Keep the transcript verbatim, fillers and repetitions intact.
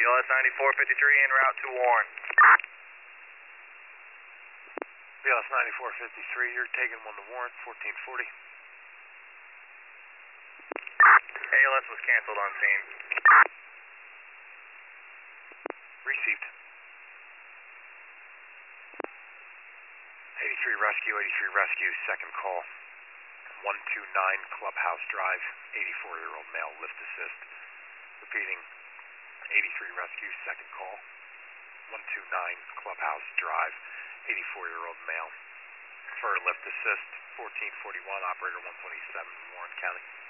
L S ninety-four fifty-three en route to Warren. B L S ninety-four fifty-three, you're taking one to Warren, fourteen forty. A L S was canceled on scene. Received. eighty-three Rescue, eighty-three Rescue, second call. one two nine Clubhouse Drive, eighty-four-year-old male, lift assist. Repeating, eighty-three Rescue, second call. one two nine Clubhouse Drive, eighty-four-year-old male. For lift assist, fourteen forty-one, operator one twenty-seven, Warren County.